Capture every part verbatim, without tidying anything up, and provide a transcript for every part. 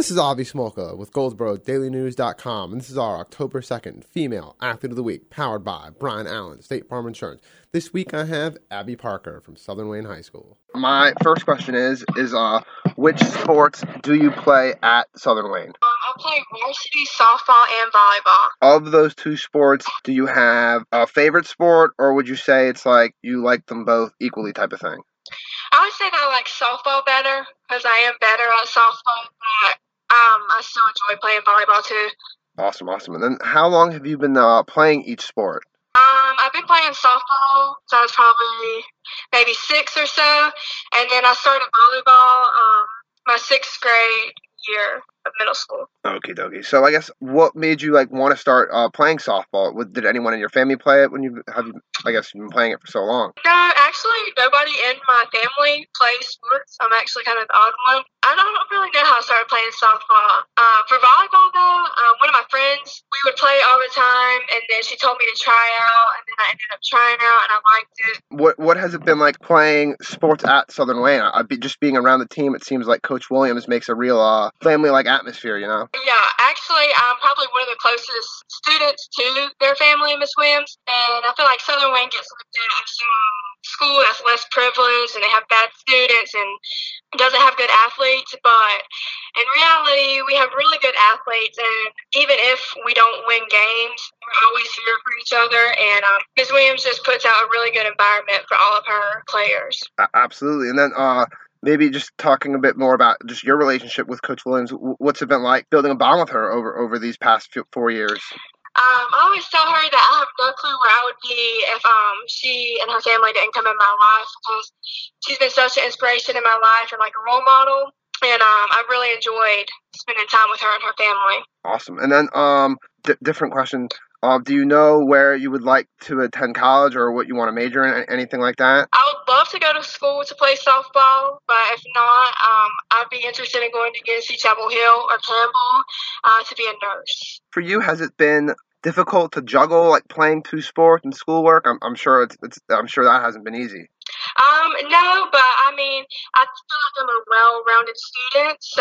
This is Avi Smolka with Goldsboro Daily News dot com, and this is our October second Female Athlete of the Week, powered by Brian Allen, State Farm Insurance. This week I have Abby Parker from Southern Wayne High School. My first question is, is uh, which sports do you play at Southern Wayne? Um, I play varsity softball and volleyball. Of those two sports, do you have a favorite sport, or would you say it's like you like them both equally type of thing? I would say that I like softball better because I am better at softball, but um, I still enjoy playing volleyball too. Awesome, awesome. And then how long have you been uh, playing each sport? Um, I've been playing softball since I was probably maybe six or so, and then I started volleyball um, my sixth grade year of middle school. Okie dokie. So I guess what made you like want to start uh, playing softball? Did anyone in your family play it when you have? You, I guess you've been playing it for so long. No, actually, nobody in my family plays sports. I'm actually kind of the odd one. I don't really know how I started playing softball. Uh, for volleyball, though, uh, one of my friends, we would play all the time, and then she told me to try out, and then I ended up trying out, and I liked it. What What has it been like playing sports at Southern Wayne? I, be, just being around the team, it seems like Coach Williams makes a real uh, family-like atmosphere, you know? Yeah, actually, I'm probably one of the closest students to their family, Miss Williams, and I feel like Southern Wayne gets looked at as some school that's less privileged, and they have bad students and doesn't have good athletes, but in reality, we have really good athletes, and even if we don't win games, we're always here for each other, and um, Miz Williams just puts out a really good environment for all of her players. Absolutely. And then uh, maybe just talking a bit more about just your relationship with Coach Williams, what's it been like building a bond with her over, over these past few, four years? Um, I always tell her that I have no clue where I would be if um, she and her family didn't come in my life, because she's been such an inspiration in my life and like a role model. And um, I really enjoyed spending time with her and her family. Awesome. And then um, d- different question. Uh, do you know where you would like to attend college or what you want to major in, anything like that? I would love to go to school to play softball, but if not, um, I'd be interested in going to U N C Chapel Hill or Campbell uh, to be a nurse. For you, has it been difficult to juggle like playing two sports and schoolwork? I'm, I'm sure it's, it's I'm sure that hasn't been easy. Um, no, but I mean, I feel like I'm a well-rounded student, so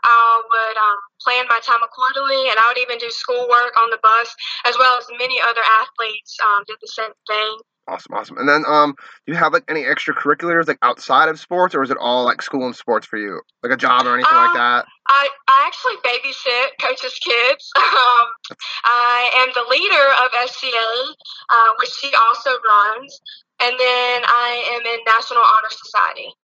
I would um, plan my time accordingly, and I would even do schoolwork on the bus, as well as many other athletes um, did the same thing. Awesome, awesome. And then, um, do you have like any extracurriculars like outside of sports, or is it all like school and sports for you, like a job or anything um, like that? I, I actually babysit coaches' kids. Um, I am the leader of S C A, uh, which she also runs. And then I am in National Honor Society.